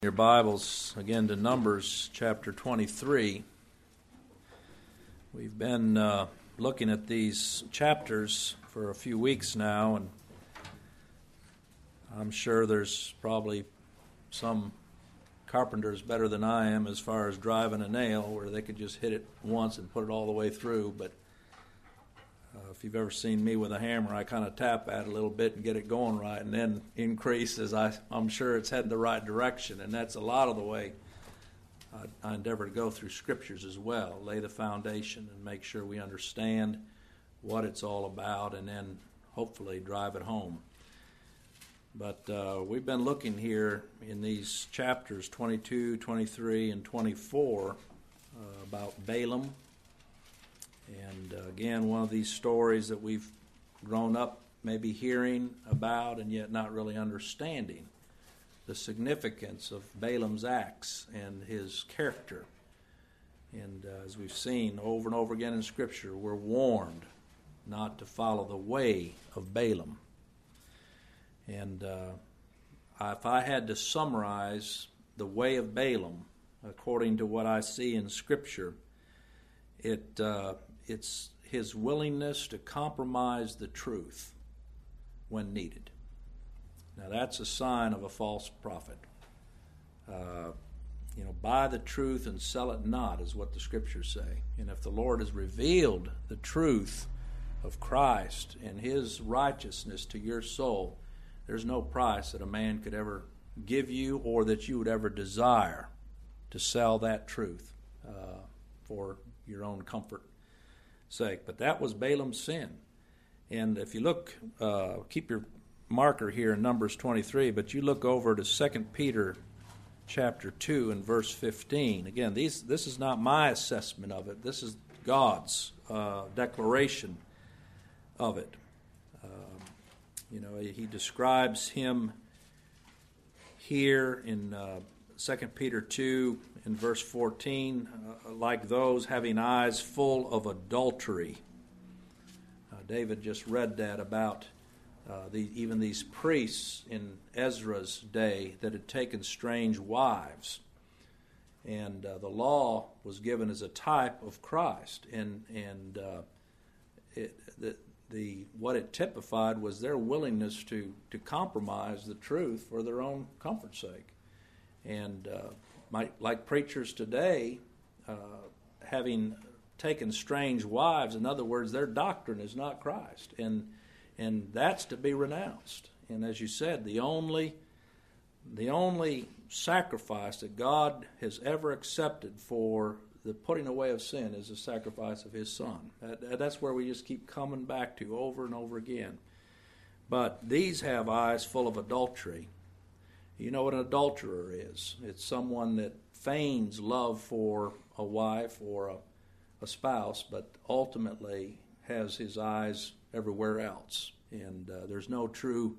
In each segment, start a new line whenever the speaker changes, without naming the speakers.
Your Bibles again to Numbers chapter 23. We've been looking at these chapters for a few weeks now, and I'm sure there's probably some carpenters better than I am as far as driving a nail where they could just hit it once and put it all the way through. But if you've ever seen me with a hammer, I kind of tap at it a little bit and get it going right, and then increase as I'm sure it's heading the right direction. And that's a lot of the way I endeavor to go through Scriptures as well, lay the foundation and make sure we understand what it's all about, and then hopefully drive it home. But we've been looking here in these chapters 22, 23, and 24 about Balaam. And again, one of these stories that we've grown up maybe hearing about and yet not really understanding the significance of Balaam's acts and his character. And as we've seen over and over again in Scripture, we're warned not to follow the way of Balaam. And if I had to summarize the way of Balaam according to what I see in Scripture, it's his willingness to compromise the truth when needed. Now that's a sign of a false prophet. Buy the truth and sell it not is what the Scriptures say. And if the Lord has revealed the truth of Christ and His righteousness to your soul, there's no price that a man could ever give you or that you would ever desire to sell that truth for your own comfort sake. But that was Balaam's sin. And if you look, keep your marker here in Numbers 23, but you look over to 2 Peter chapter 2 and verse 15. Again, this is not my assessment of it. This is God's declaration of it. He describes him here in 2 Peter 2 in verse 14, like those having eyes full of adultery. David just read that about even these priests in Ezra's day that had taken strange wives. And the law was given as a type of Christ. And what it typified was their willingness to compromise the truth for their own comfort's sake. And like preachers today, having taken strange wives, in other words, their doctrine is not Christ, and that's to be renounced. And as you said, the only sacrifice that God has ever accepted for the putting away of sin is the sacrifice of His Son. That's where we just keep coming back to over and over again. But these have eyes full of adultery. You know what an adulterer is. It's someone that feigns love for a wife or a spouse, but ultimately has his eyes everywhere else. And there's no true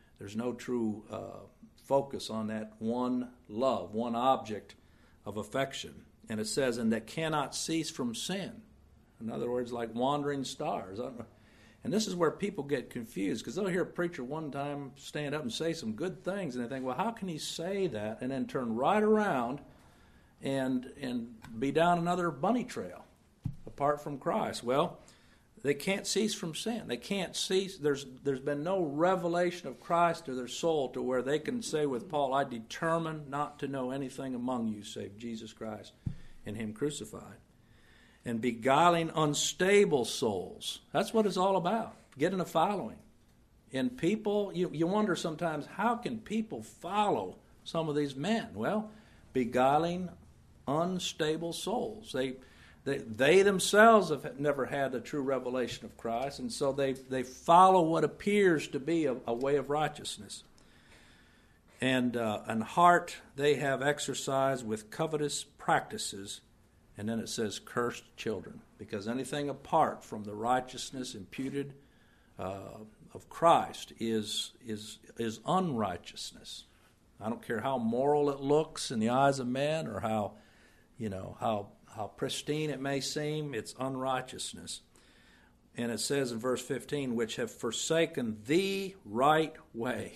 focus on that one love, one object of affection. And it says, and that cannot cease from sin. In other words, like wandering stars. And this is where people get confused, because they'll hear a preacher one time stand up and say some good things, and they think, well, how can he say that and then turn right around and be down another bunny trail apart from Christ? Well, they can't cease from sin. They can't cease. There's been no revelation of Christ to their soul to where they can say with Paul, I determine not to know anything among you save Jesus Christ and Him crucified. And beguiling unstable souls. That's what it's all about, getting a following. And people, you wonder sometimes, how can people follow some of these men? Well, beguiling unstable souls. They themselves have never had the true revelation of Christ, and so they follow what appears to be a way of righteousness. And heart they have exercised with covetous practices. And then it says, cursed children, because anything apart from the righteousness imputed of Christ is unrighteousness. I don't care how moral it looks in the eyes of men, or how pristine it may seem. It's unrighteousness. And it says in verse 15, which have forsaken the right way.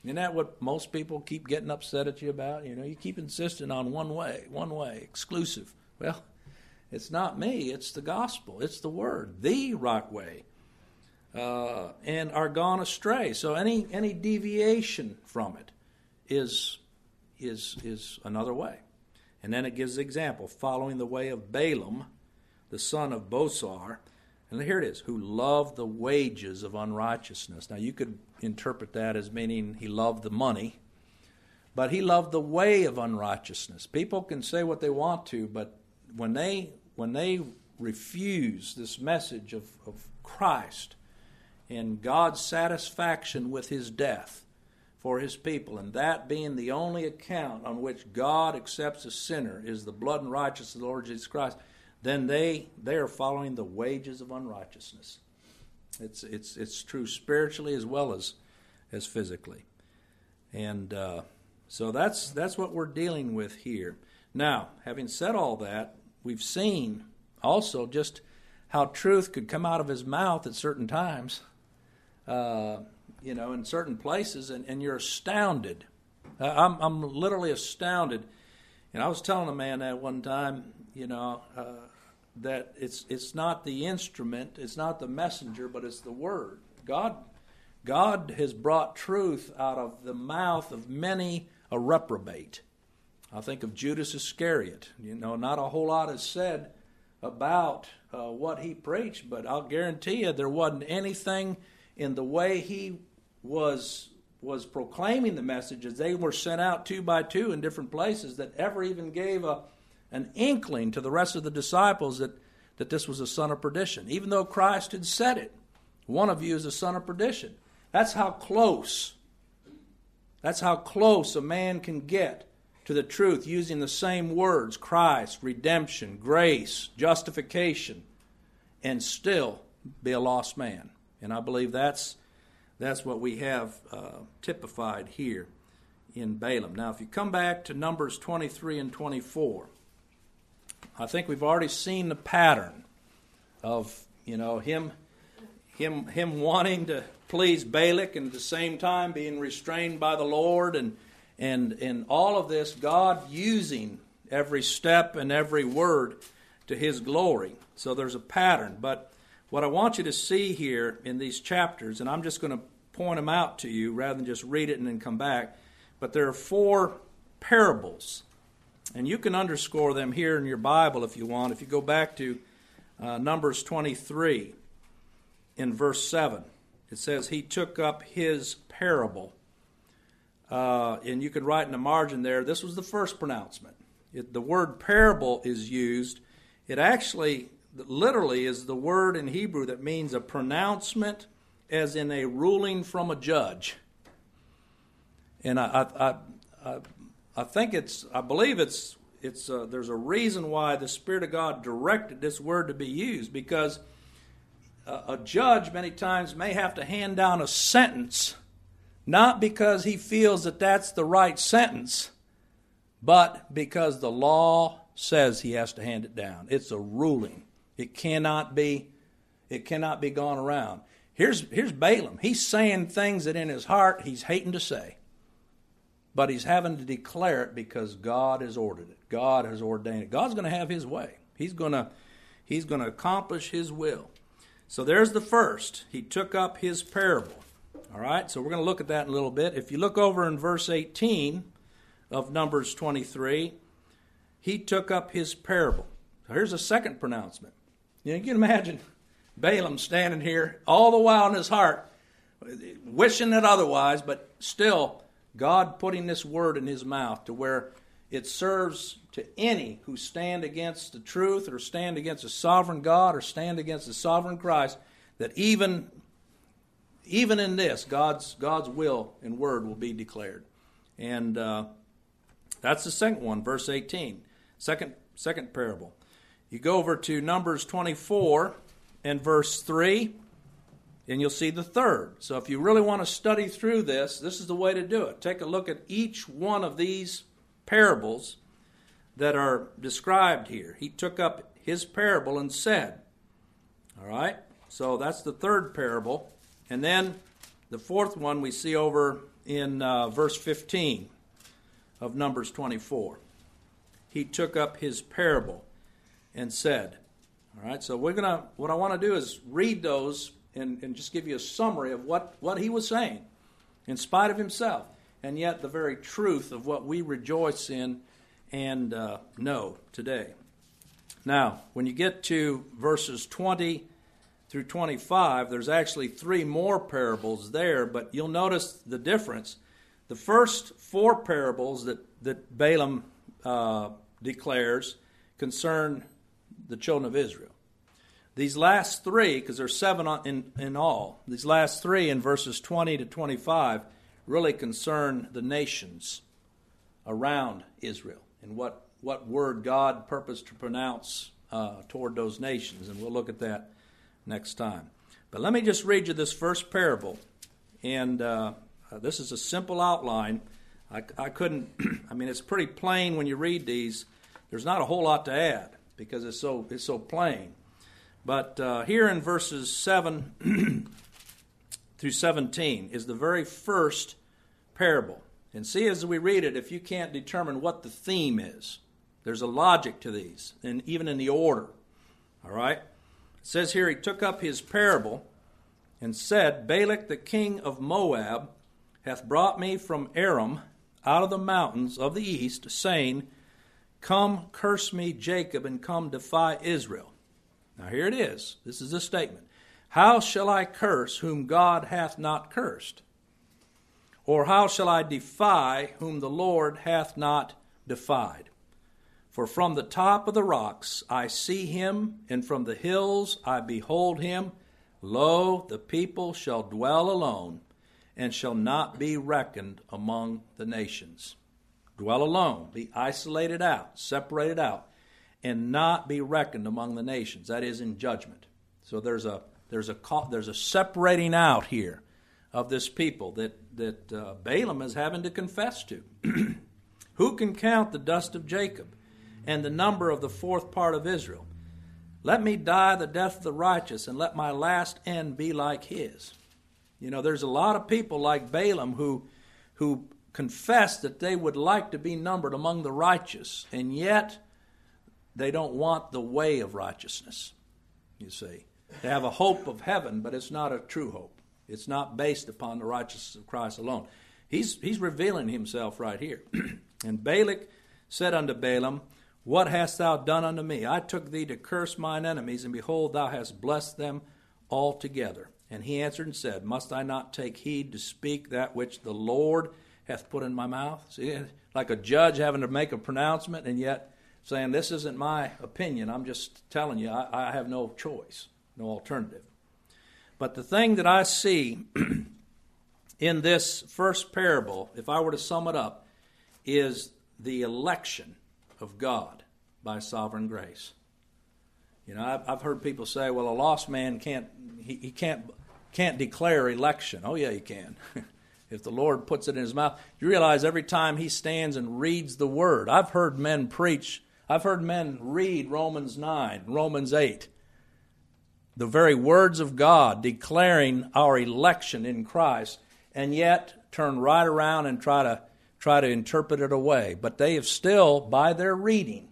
Isn't that what most people keep getting upset at you about? You keep insisting on one way, exclusive. Well, it's not me. It's the gospel. It's the word, the right way, and are gone astray. So any deviation from it is another way. And then it gives the example, following the way of Balaam, the son of Bosor, and here it is, who loved the wages of unrighteousness. Now you could interpret that as meaning he loved the money, but he loved the way of unrighteousness. People can say what they want to, but when they refuse this message of Christ and God's satisfaction with his death for his people, and that being the only account on which God accepts a sinner is the blood and righteousness of the Lord Jesus Christ, then they are following the wages of unrighteousness. It's true spiritually as well as physically. And so that's what we're dealing with here. Now, having said all that, we've seen also just how truth could come out of his mouth at certain times, in certain places, and you're astounded. I'm literally astounded. And I was telling a man that one time, that it's not the instrument, it's not the messenger, but it's the word. God has brought truth out of the mouth of many a reprobate. I think of Judas Iscariot. Not a whole lot is said about what he preached, but I'll guarantee you there wasn't anything in the way he was proclaiming the message as they were sent out 2 by 2 in different places that ever even gave an inkling to the rest of the disciples that this was a son of perdition, even though Christ had said it. One of you is a son of perdition. That's how close a man can get to the truth using the same words, Christ, redemption, grace, justification, and still be a lost man. And I believe that's what we have typified here in Balaam. Now, if you come back to Numbers 23 and 24, I think we've already seen the pattern of him wanting to please Balak and at the same time being restrained by the Lord, and all of this, God using every step and every word to his glory. So there's a pattern. But what I want you to see here in these chapters, and I'm just going to point them out to you rather than just read it and then come back, but there are 4 parables. And you can underscore them here in your Bible if you want. If you go back to Numbers 23 in verse 7, it says, he took up his parable. And you can write in the margin there, this was the first pronouncement. The word parable is used. It actually literally is the word in Hebrew that means a pronouncement as in a ruling from a judge. And I believe there's a reason why the Spirit of God directed this word to be used, because a judge many times may have to hand down a sentence, not because he feels that that's the right sentence, but because the law says he has to hand it down. It's a ruling. It cannot be gone around. Here's Balaam. He's saying things that in his heart he's hating to say. But he's having to declare it because God has ordered it. God has ordained it. God's going to have his way. He's going to accomplish his will. So there's the first. He took up his parable. All right, so we're going to look at that in a little bit. If you look over in verse 18 of Numbers 23, he took up his parable. So here's a second pronouncement. You can imagine Balaam standing here all the while in his heart, wishing it otherwise, but still God putting this word in his mouth to where it serves to any who stand against the truth or stand against the sovereign God or stand against the sovereign Christ, that even in this, God's will and word will be declared. And that's the second one, verse 18. Second parable. You go over to Numbers 24 and verse 3, and you'll see the third. So if you really want to study through this is the way to do it. Take a look at each one of these parables that are described here. He took up his parable and said. All right? So that's the third parable. And then the fourth one we see over in verse 15 of Numbers 24. He took up his parable and said. All right, so what I want to do is read those and just give you a summary of what he was saying, in spite of himself, and yet the very truth of what we rejoice in and know today. Now, when you get to verses 20 through 25, there's actually 3 more parables there, but you'll notice the difference. The first 4 parables that Balaam declares concern the children of Israel. These last 3, because there's 7 in all, these last 3 in verses 20 to 25 really concern the nations around Israel and what word God purposed to pronounce toward those nations, and we'll look at that next time. But let me just read you this first parable, and this is a simple outline. I couldn't, it's pretty plain when you read these. There's not a whole lot to add because it's so plain. But here in verses 7 through 17 is the very first parable. And see, as we read it, if you can't determine what the theme is, there's a logic to these, and even in the order. All right? It says here, he took up his parable and said, Balak the king of Moab hath brought me from Aram out of the mountains of the east, saying, Come, curse me, Jacob, and come defy Israel. Now here it is. This is the statement. How shall I curse whom God hath not cursed? Or how shall I defy whom the Lord hath not defied? For from the top of the rocks I see him, and from the hills I behold him. Lo, the people shall dwell alone, and shall not be reckoned among the nations. Dwell alone, be isolated out, separated out, and not be reckoned among the nations. That is in judgment. So there's a separating out here of this people that Balaam is having to confess to. Who can count the dust of Jacob and the number of the 4th part of Israel? Let me die the death of the righteous, and let my last end be like his. There's a lot of people like Balaam who confess that they would like to be numbered among the righteous, and yet they don't want the way of righteousness, you see. They have a hope of heaven, but it's not a true hope. It's not based upon the righteousness of Christ alone. He's revealing himself right here. And Balak said unto Balaam, What hast thou done unto me? I took thee to curse mine enemies, and behold, thou hast blessed them altogether. And he answered and said, Must I not take heed to speak that which the Lord hath put in my mouth? See, like a judge having to make a pronouncement and yet saying, this isn't my opinion. I'm just telling you, I have no choice, no alternative. But the thing that I see in this first parable, if I were to sum it up, is the election of God by sovereign grace. I've heard people say, well, a lost man can't declare election. Oh, yeah, he can. If the Lord puts it in his mouth. You realize every time he stands and reads the word, I've heard men preach, I've heard men read Romans 9, Romans 8, the very words of God declaring our election in Christ, and yet turn right around and try to interpret it away. But they have still, by their reading,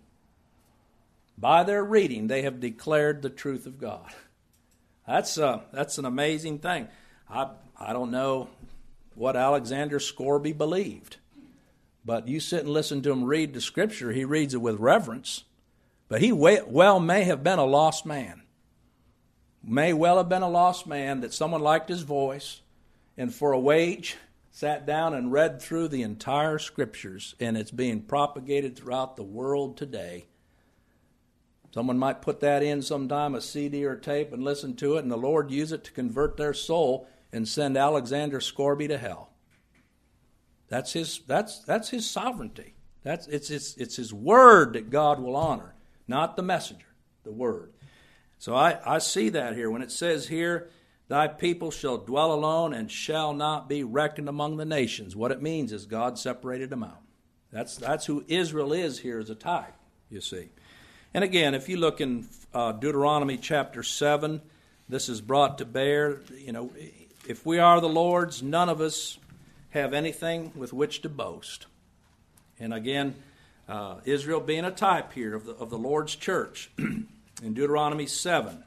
they have declared the truth of God. That's an amazing thing. I don't know what Alexander Scourby believed, but you sit and listen to him read the Scripture. He reads it with reverence, but he may have been a lost man. May well have been a lost man that someone liked his voice, and for a wage sat down and read through the entire Scriptures, and it's being propagated throughout the world today. Someone might put that in sometime, a CD or tape, and listen to it, and the Lord use it to convert their soul and send Alexander Scourby to hell. That's his sovereignty. It's his word that God will honor, not the messenger, the word. So I see that here when it says here, thy people shall dwell alone and shall not be reckoned among the nations. What it means is God separated them out. That's who Israel is here as a type, you see. And again, if you look in Deuteronomy chapter 7, this is brought to bear. If we are the Lord's, none of us have anything with which to boast. And again, Israel being a type here of the Lord's church. In Deuteronomy 7,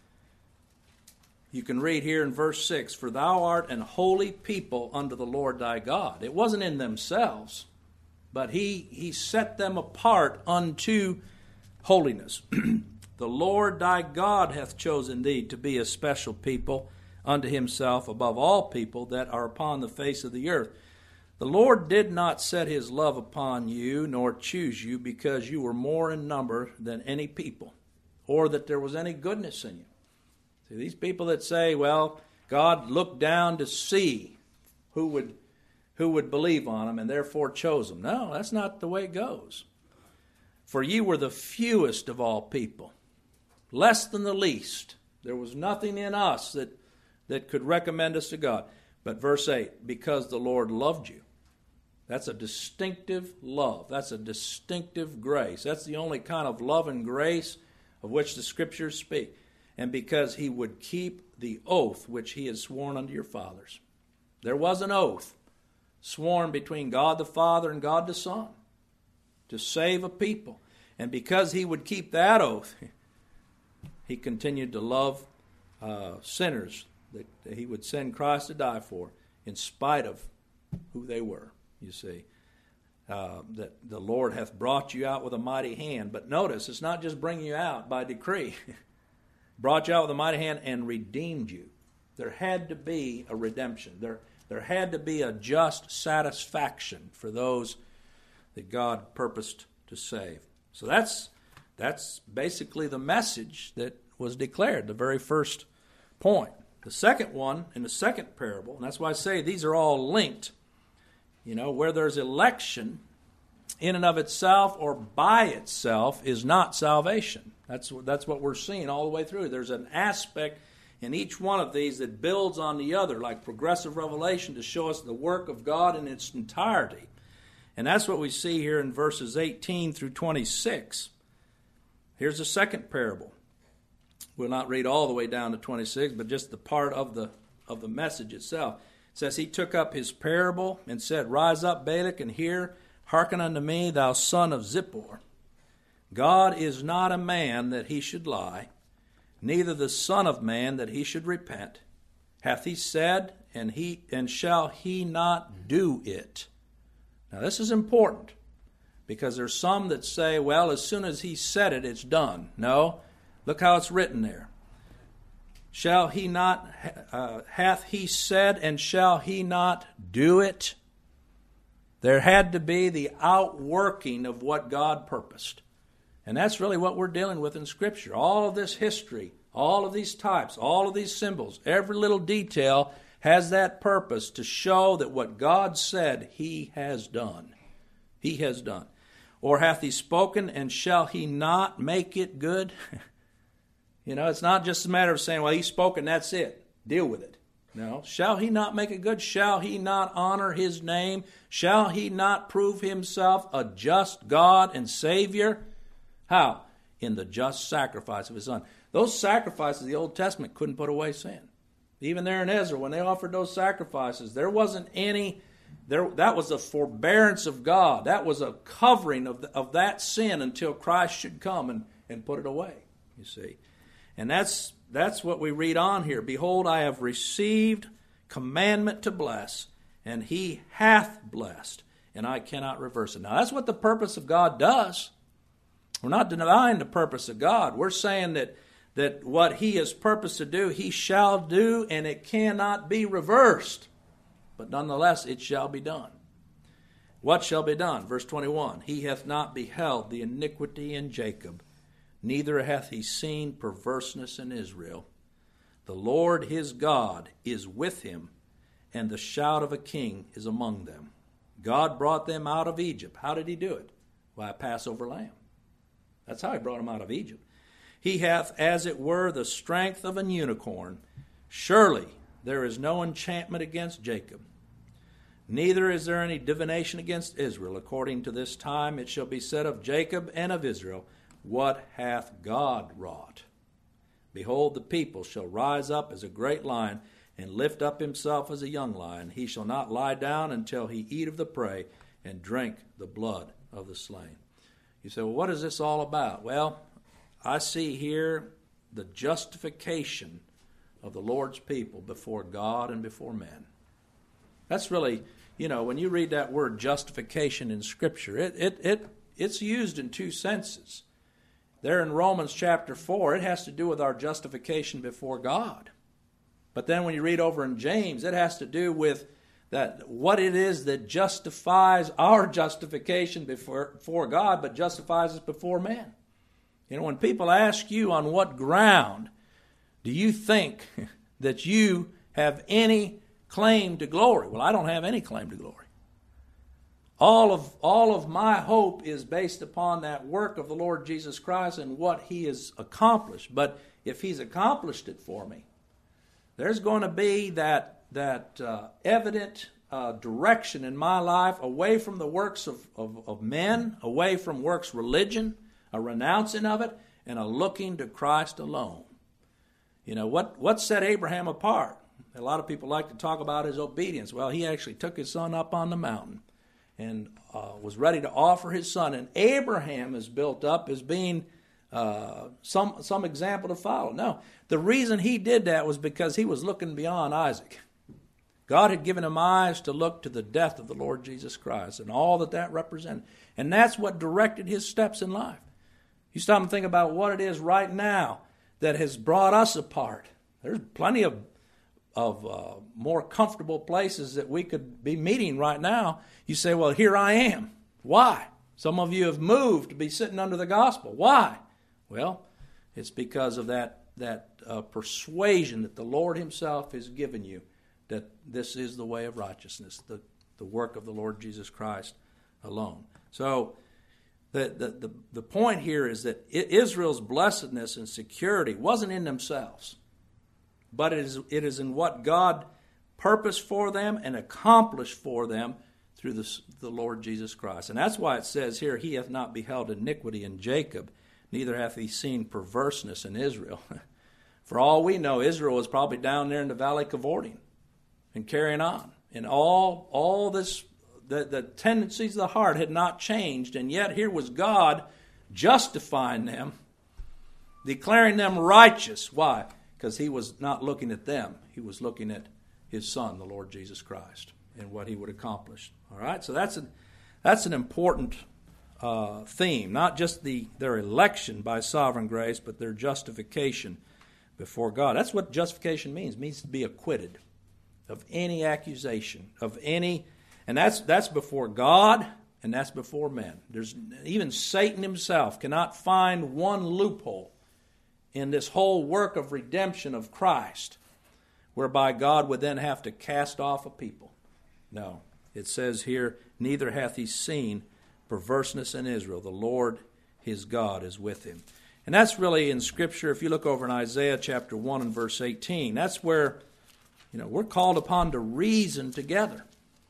you can read here in verse 6, "For thou art an holy people unto the Lord thy God." It wasn't in themselves, but he set them apart unto holiness. "The Lord thy God hath chosen thee to be a special people unto himself above all people that are upon the face of the earth." The Lord did not set his love upon you, nor choose you because you were more in number than any people, or that there was any goodness in you. See, these people that say, well, God looked down to see who would believe on him and therefore chose them. No, that's not the way it goes. "For ye were the fewest of all people, less than the least." There was nothing in us that could recommend us to God. But verse 8, "because the Lord loved you." That's a distinctive love. That's a distinctive grace. That's the only kind of love and grace of which the Scriptures speak. "And because he would keep the oath which he had sworn unto your fathers." There was an oath sworn between God the Father and God the Son to save a people. And because he would keep that oath, he continued to love sinners that he would send Christ to die for, in spite of who they were, you see. That the Lord hath brought you out with a mighty hand. But notice, it's not just bringing you out by decree. Brought you out with a mighty hand and redeemed you. There had to be a redemption. There had to be a just satisfaction for those that God purposed to save. So that's basically the message that was declared, the very first point. The second one, in the second parable, and that's why I say these are all linked. You know, where there's election in and of itself or by itself is not salvation. That's what we're seeing all the way through. There's an aspect in each one of these that builds on the other, like progressive revelation, to show us the work of God in its entirety. And that's what we see here in verses 18 through 26. Here's the second parable. We'll not read all the way down to 26, but just the part of the message itself. It says, "He took up his parable and said, Rise up, Balak, and hear. Hearken unto me, thou son of Zippor. God is not a man that he should lie, neither the son of man that he should repent. Hath he said, and shall he not do it?" Now this is important, because there's some that say, well, as soon as he said it, it's done. No, look how it's written there. Shall he not, hath he said, and shall he not do it? There had to be the outworking of what God purposed. And that's really what we're dealing with in Scripture. All of this history, all of these types, all of these symbols, every little detail has that purpose to show that what God said he has done. He has done. Or hath he spoken, and shall he not make it good? You know, it's not just a matter of saying, well, he spoke and that's it. Deal with it. No. Shall he not make it good? Shall he not honor his name? Shall he not prove himself a just God and Savior? How? In the just sacrifice of his Son. Those sacrifices of the Old Testament couldn't put away sin. Even there in Ezra, when they offered those sacrifices, there wasn't any, that was a forbearance of God. That was a covering of that sin until Christ should come and put it away, you see. And that's what we read on here. Behold, I have received commandment to bless, and he hath blessed, and I cannot reverse it. Now, that's what the purpose of God does. We're not denying the purpose of God. We're saying that what he has purposed to do, he shall do, and it cannot be reversed. But nonetheless, it shall be done. What shall be done? Verse 21, He hath not beheld the iniquity in Jacob, neither hath he seen perverseness in Israel. The Lord his God is with him, and the shout of a king is among them. God brought them out of Egypt. How did he do it? By a Passover lamb. That's how he brought them out of Egypt. He hath, as it were, the strength of an unicorn. Surely there is no enchantment against Jacob, neither is there any divination against Israel. According to this time it shall be said of Jacob and of Israel, What hath God wrought? Behold, the people shall rise up as a great lion, and lift up himself as a young lion. He shall not lie down until he eat of the prey and drink the blood of the slain. You say, well, what is this all about? Well, I see here the justification of the Lord's people before God and before men. That's really, when you read that word justification in Scripture, it's used in two senses. There in Romans chapter 4, it has to do with our justification before God. But then when you read over in James, it has to do with that what it is that justifies our justification before God, but justifies us before men. When people ask you on what ground do you think that you have any claim to glory? Well, I don't have any claim to glory. All of my hope is based upon that work of the Lord Jesus Christ and what He has accomplished. But if He's accomplished it for me, there's going to be that evident direction in my life away from the works of men, away from works religion, a renouncing of it, and a looking to Christ alone. What set Abraham apart? A lot of people like to talk about his obedience. Well, he actually took his son up on the mountain and was ready to offer his son. And Abraham is built up as being some example to follow. No, the reason he did that was because he was looking beyond Isaac. God had given him eyes to look to the death of the Lord Jesus Christ and all that represented. And that's what directed his steps in life. You stop and think about what it is right now that has brought us apart. There's plenty of more comfortable places that we could be meeting right now. You say, well, here I am. Why? Some of you have moved to be sitting under the gospel. Why? Well, it's because of that persuasion that the Lord Himself has given you, that this is the way of righteousness, the work of the Lord Jesus Christ alone. So the point here is that Israel's blessedness and security wasn't in themselves, but it is in what God purposed for them and accomplished for them through the Lord Jesus Christ. And that's why it says here, He hath not beheld iniquity in Jacob, neither hath He seen perverseness in Israel. For all we know, Israel was probably down there in the valley cavorting and carrying on. And all this, the tendencies of the heart had not changed, and yet here was God justifying them, declaring them righteous. Why? Because He was not looking at them. He was looking at His Son, the Lord Jesus Christ, and what He would accomplish. All right? So that's an important theme, not just their election by sovereign grace, but their justification before God. That's what justification means. It means to be acquitted of any accusation, and that's before God, and that's before men. Even Satan himself cannot find one loophole in this whole work of redemption of Christ, whereby God would then have to cast off a people. No, it says here, neither hath He seen perverseness in Israel. The Lord his God is with him. And that's really in Scripture. If you look over in Isaiah chapter 1 and verse 18, that's where we're called upon to reason together.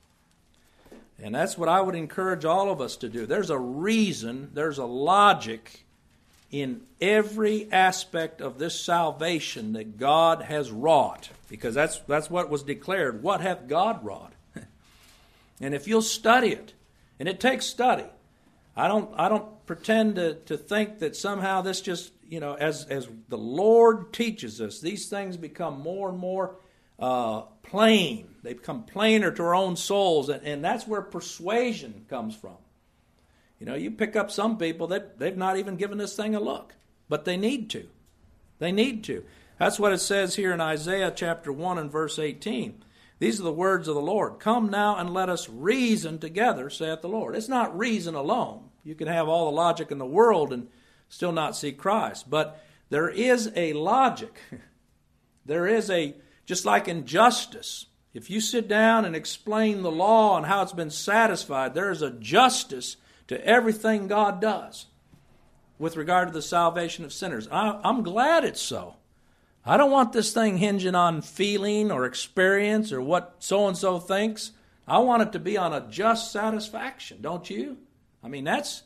And that's what I would encourage all of us to do. There's a reason, there's a logic in every aspect of this salvation that God has wrought. Because that's what was declared. What hath God wrought? And if you'll study it, and it takes study. I don't pretend to think that somehow this just, as the Lord teaches us, these things become more and more plain. They become plainer to our own souls, and that's where persuasion comes from. You pick up some people that they've not even given this thing a look, but they need to. They need to. That's what it says here in Isaiah chapter 1 and verse 18. These are the words of the Lord. Come now and let us reason together, saith the Lord. It's not reason alone. You can have all the logic in the world and still not see Christ. But there is a logic. There is just like in justice. If you sit down and explain the law and how it's been satisfied, there is a justice to everything God does with regard to the salvation of sinners. I'm glad it's so. I don't want this thing hinging on feeling or experience or what so-and-so thinks. I want it to be on a just satisfaction, don't you? I mean, that's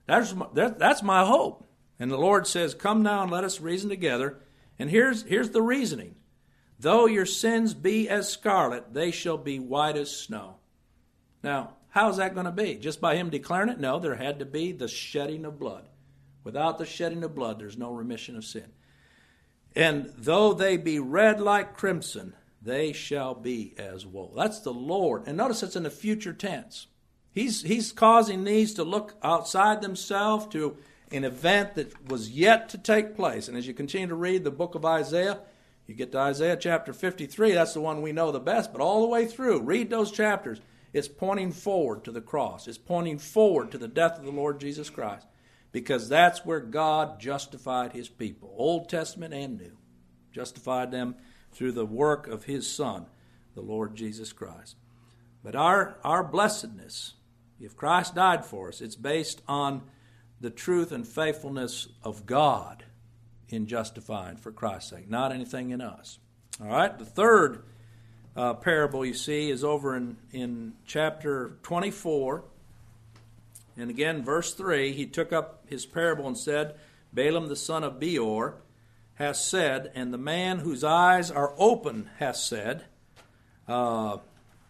my hope. And the Lord says, come now and let us reason together. And here's the reasoning. Though your sins be as scarlet, they shall be white as snow. Now, how's that going to be? Just by him declaring it? No, there had to be the shedding of blood. Without the shedding of blood, there's no remission of sin. And though they be red like crimson, they shall be as wool. That's the Lord. And notice it's in the future tense. He's causing these to look outside themselves to an event that was yet to take place. And as you continue to read the book of Isaiah, you get to Isaiah chapter 53, that's the one we know the best, but all the way through, read those chapters. It's pointing forward to the cross. It's pointing forward to the death of the Lord Jesus Christ, because that's where God justified his people, Old Testament and New. Justified them through the work of his Son, the Lord Jesus Christ. But our blessedness, if Christ died for us, it's based on the truth and faithfulness of God in justifying for Christ's sake, not anything in us. All right, the third parable you see is over in chapter 24. And again, verse 3, he took up his parable and said, Balaam the son of Beor has said, and the man whose eyes are open has said. And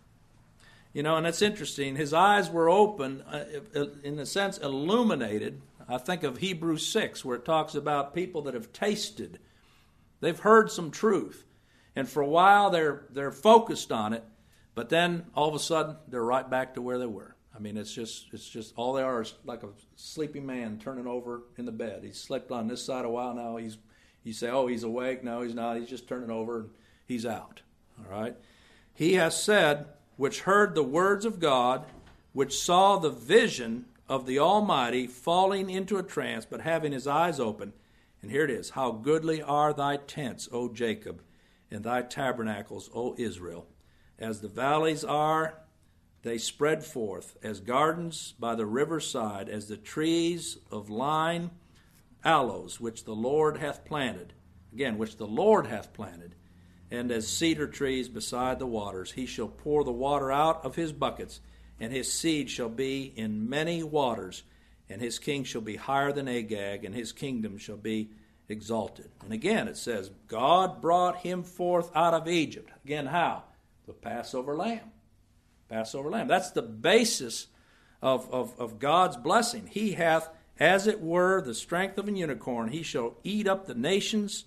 that's interesting. His eyes were open, in a sense, illuminated. I think of Hebrews 6, where it talks about people that have tasted. They've heard some truth. And for a while, they're focused on it. But then, all of a sudden, they're right back to where they were. I mean, it's just all they are is like a sleeping man turning over in the bed. He's slept on this side a while now. You say, oh, he's awake. No, he's not. He's just turning over and he's out. All right. He has said, which heard the words of God, which saw the vision of the Almighty falling into a trance, but having his eyes open. And here it is. How goodly are thy tents, O Jacob, and thy tabernacles, O Israel. As the valleys are, they spread forth, as gardens by the riverside, as the trees of line, aloes, which the Lord hath planted. Again, which the Lord hath planted. And as cedar trees beside the waters, he shall pour the water out of his buckets, and his seed shall be in many waters, and his king shall be higher than Agag, and his kingdom shall be exalted. And again it says, God brought him forth out of Egypt. Again, how? The Passover lamb. Passover lamb. That's the basis of God's blessing. He hath, as it were, the strength of an unicorn. He shall eat up the nations,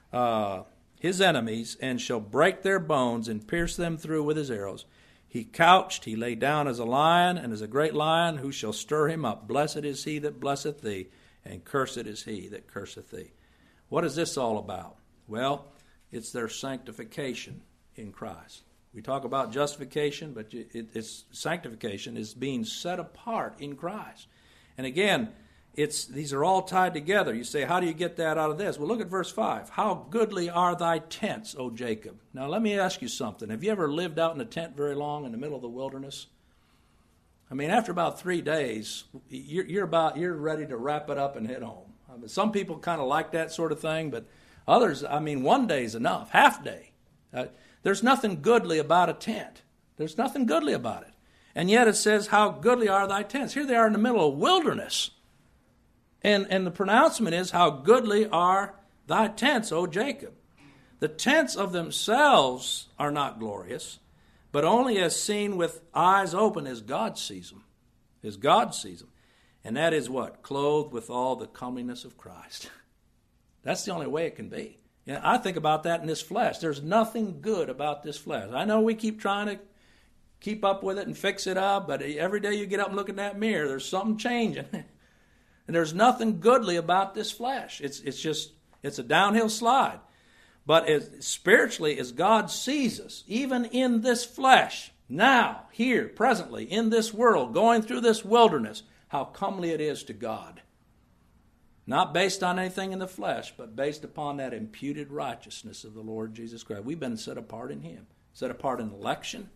his enemies, and shall break their bones and pierce them through with his arrows. He couched, he lay down as a lion, and as a great lion, who shall stir him up? Blessed is he that blesseth thee, and cursed is he that curseth thee. What is this all about? Well, it's their sanctification in Christ. We talk about justification, but it's sanctification is being set apart in Christ. And again, these are all tied together. You say, how do you get that out of this? Well, look at verse 5. How goodly are thy tents, O Jacob. Now, let me ask you something. Have you ever lived out in a tent very long in the middle of the wilderness? I mean, after about 3 days, you're ready to wrap it up and head home. I mean, some people kind of like that sort of thing, but others, I mean, 1 day is enough, half day. There's nothing goodly about a tent. There's nothing goodly about it. And yet it says, how goodly are thy tents. Here they are in the middle of wilderness. And the pronouncement is, how goodly are thy tents, O Jacob. The tents of themselves are not glorious, but only as seen with eyes open as God sees them. As God sees them. And that is what? Clothed with all the comeliness of Christ. That's the only way it can be. Yeah, I think about that in this flesh. There's nothing good about this flesh. I know we keep trying to keep up with it and fix it up, but every day you get up and look in that mirror, there's something changing. And there's nothing goodly about this flesh. It's a downhill slide. But spiritually, as God sees us, even in this flesh, now, here, presently, in this world, going through this wilderness, how comely it is to God. Not based on anything in the flesh, but based upon that imputed righteousness of the Lord Jesus Christ. We've been set apart in him. Set apart in election,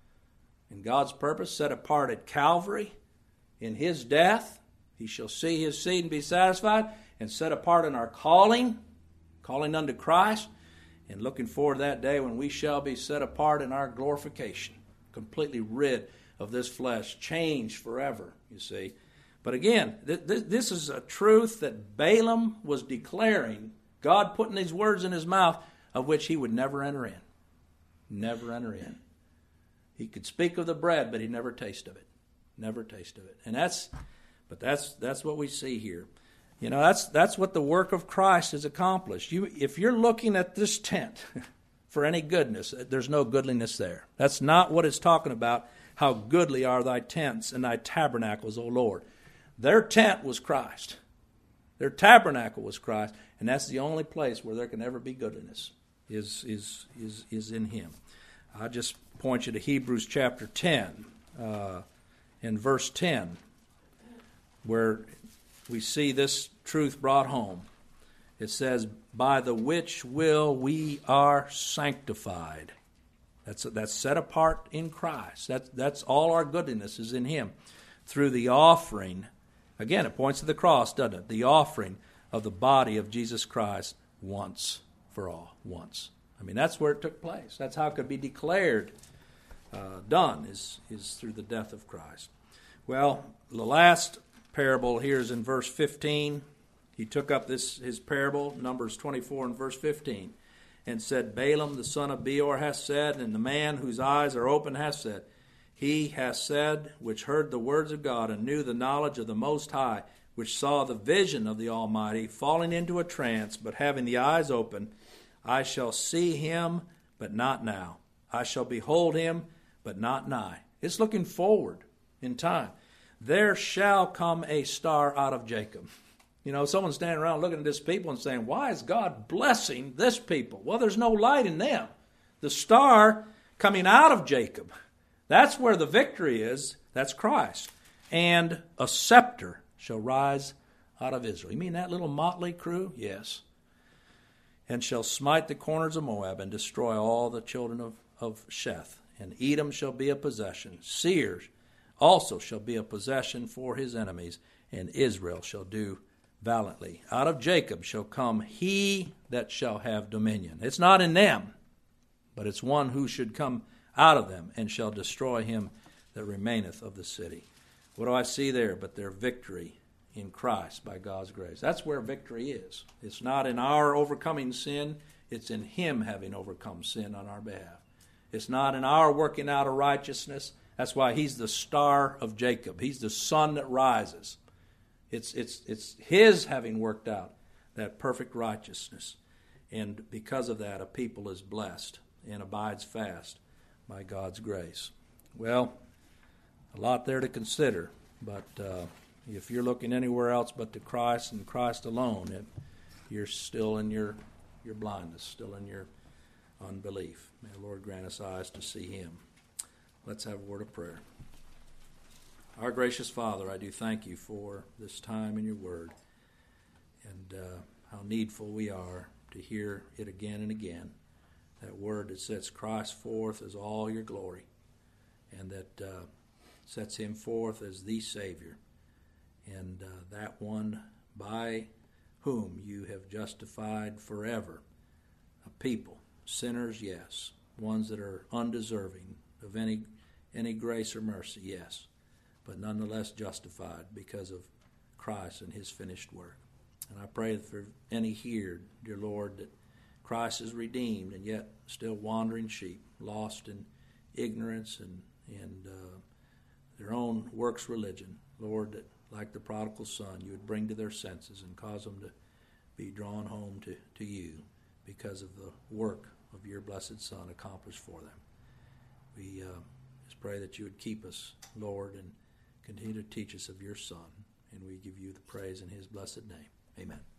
in God's purpose, set apart at Calvary, in his death. He shall see his seed and be satisfied, and set apart in our calling unto Christ, and looking forward to that day when we shall be set apart in our glorification, completely rid of this flesh, changed forever, you see. But again, this is a truth that Balaam was declaring, God putting these words in his mouth of which he would never enter in. Never enter in. He could speak of the bread, but he'd never taste of it. Never taste of it. And that's what we see here. You know, that's what the work of Christ has accomplished. If you're looking at this tent for any goodness, there's no goodliness there. That's not what it's talking about. How goodly are thy tents and thy tabernacles, O Lord. Their tent was Christ. Their tabernacle was Christ, and that's the only place where there can ever be goodliness is in Him. I'll just point you to Hebrews chapter 10 and verse 10, where we see this truth brought home. It says, by the which will we are sanctified. That's set apart in Christ. That's all our goodliness is in Him. Through the offering, again, it points to the cross, doesn't it? The offering of the body of Jesus Christ once for all. Once. I mean, that's where it took place. That's how it could be declared done is through the death of Christ. Well, the last parable here is in verse 15. He took up his parable, Numbers 24 and verse 15, and said, Balaam the son of Beor hath said, and the man whose eyes are open hath said, he hath said, which heard the words of God and knew the knowledge of the Most High, which saw the vision of the Almighty, falling into a trance, but having the eyes open, I shall see him, but not now. I shall behold him, but not nigh. It's looking forward in time. There shall come a star out of Jacob. You know, someone's standing around looking at this people and saying, why is God blessing this people? Well, there's no light in them. The star coming out of Jacob, that's where the victory is. That's Christ. And a scepter shall rise out of Israel. You mean that little motley crew? Yes. And shall smite the corners of Moab and destroy all the children of Sheth. And Edom shall be a possession. Seir also shall be a possession for his enemies. And Israel shall do valiantly. Out of Jacob shall come he that shall have dominion. It's not in them, but it's one who should come out of them and shall destroy him that remaineth of the city. What do I see there but their victory in Christ by God's grace? That's where victory is. It's not in our overcoming sin. It's in Him having overcome sin on our behalf. It's not in our working out of righteousness. That's why He's the star of Jacob. He's the sun that rises. It's His having worked out that perfect righteousness. And because of that, a people is blessed and abides fast by God's grace. Well, a lot there to consider, but if you're looking anywhere else but to Christ and Christ alone, you're still in your blindness, still in your unbelief. May the Lord grant us eyes to see Him. Let's have a word of prayer. Our gracious Father, I do thank You for this time in Your Word and how needful we are to hear it again and again. That word that sets Christ forth as all Your glory and that sets Him forth as the Savior and that one by whom You have justified forever a people, sinners, yes, ones that are undeserving of any grace or mercy, yes, but nonetheless justified because of Christ and His finished work. And I pray that for any here, dear Lord, that Christ is redeemed and yet still wandering sheep, lost in ignorance and their own works religion. Lord, that like the prodigal son, You would bring to their senses and cause them to be drawn home to You because of the work of Your blessed Son accomplished for them. We just pray that You would keep us, Lord, and continue to teach us of Your Son. And we give You the praise in His blessed name. Amen.